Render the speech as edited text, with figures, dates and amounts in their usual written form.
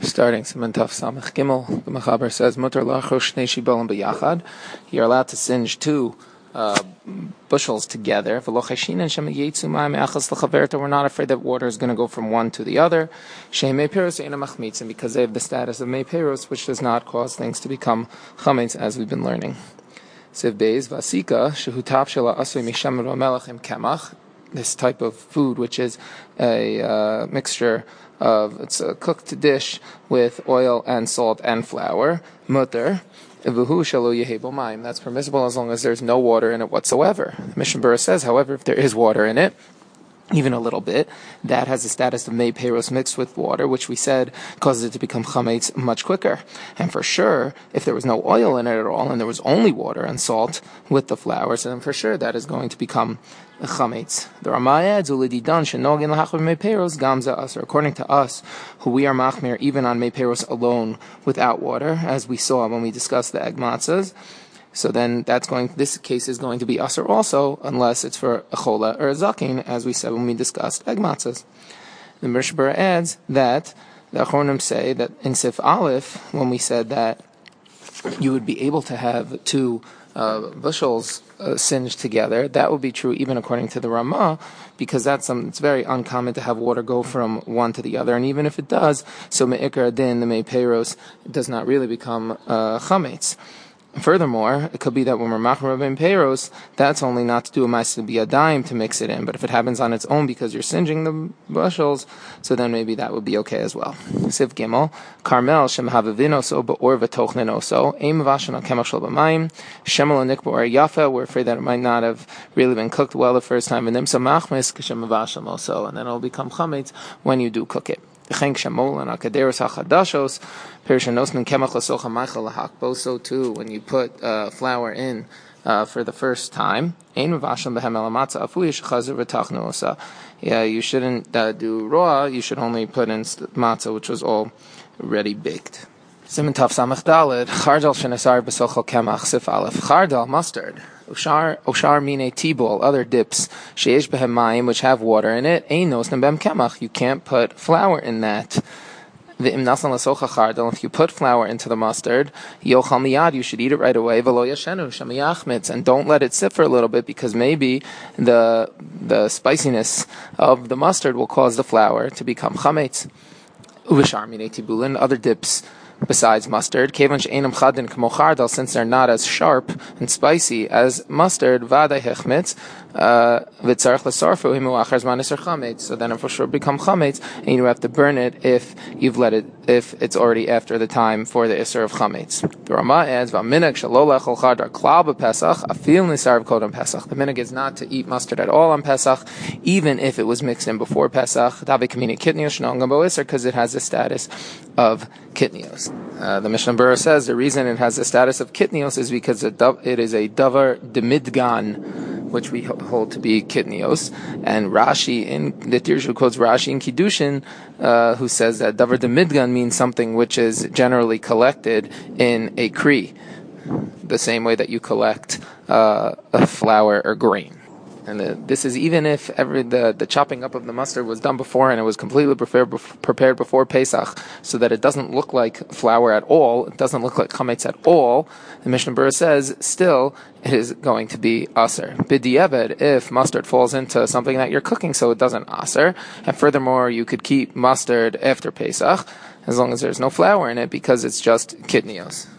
Starting Siman Taf Samech Gimel, the Mechaber says, "Mutar lachrosh shnei shibolim b'yachad." You're allowed to singe two bushels together. We're not afraid that water is going to go from one to the other. And because they have the status of meiperos, which does not cause things to become chametz, as we've been learning. This type of food, which is a mixture of, it's a cooked dish with oil and salt and flour, mutter, that's permissible as long as there's no water in it whatsoever. Mishnah Berurah says, however, if there is water in it, even a little bit, that has the status of meiperos mixed with water, which we said causes it to become chametz much quicker. And for sure, if there was no oil in it at all, and there was only water and salt with the flour, so then for sure that is going to become chametz. The Ramah adds, according to us, who we are machmir even on meiperos alone without water, as we saw when we discussed the egg matzahs. So then this case is going to be asur also, unless it's for a chola or a zakin, as we said when we discussed egg matzahs. The Mishnah Berurah adds that the Achronim say that in Sif Aleph, when we said that you would be able to have two bushels singed together, that would be true even according to the Ramah, because it's very uncommon to have water go from one to the other, and even if it does, so me'ikar adin, the meiperos, does not really become chametz. Furthermore, it could be that when we're machmer meiperos, that's only not to do a ma'aseh biyadayim to mix it in, but if it happens on its own because you're singeing the bushels, so then maybe that would be okay as well. Siv Gimel, Carmel shemhavavinoso ba'or v'tochnenoso, eim vashan al kemach shel b'mayim, shemel anik ba'or yafa, we're afraid that it might not have really been cooked well the first time, and nimsa machmes k'shem vasham also, and then it'll become chametz when you do cook it. So too, when you put flour in for the first time, you shouldn't do raw, you should only put in matzah, which was already baked. Siman Taf Samech Daled, Chardal shenesar b'sochel kemach sif aleph. Chardal, mustard. Oshar mine tibol, other dips. Sheyesh behem mayim, which have water in it. Ein nosnem bem kemach. You can't put flour in that. V'im nasan l'socha chardal. If you put flour into the mustard, yochal miyad, you should eat it right away. V'lo yashenu shamiyachmitz, and don't let it sit for a little bit, because maybe the spiciness of the mustard will cause the flour to become chametz. Uvishar mine tibulin, other dips besides mustard, since they're not as sharp and spicy as mustard, so then it for sure become chametz, and you have to burn it if it's already after the time for the isur of chametz. The Ramah adds, the minhag is not to eat mustard at all on Pesach, even if it was mixed in before Pesach, because it has the status of kitnios. The Mishnah Berurah says the reason it has the status of kitnios is because it is a davar demidgan, which we hold to be kitnios. And Rashi the Tirshu quotes Rashi in Kiddushin, who says that davar demidgan means something which is generally collected in a kri, the same way that you collect a flour or grain. And this is even if the chopping up of the mustard was done before and it was completely prepared before Pesach, so that it doesn't look like flour at all, it doesn't look like chametz at all. The Mishnah Berurah says still it is going to be aser. B'diavad, if mustard falls into something that you're cooking, so it doesn't aser. And furthermore, you could keep mustard after Pesach as long as there's no flour in it, because it's just kitnios.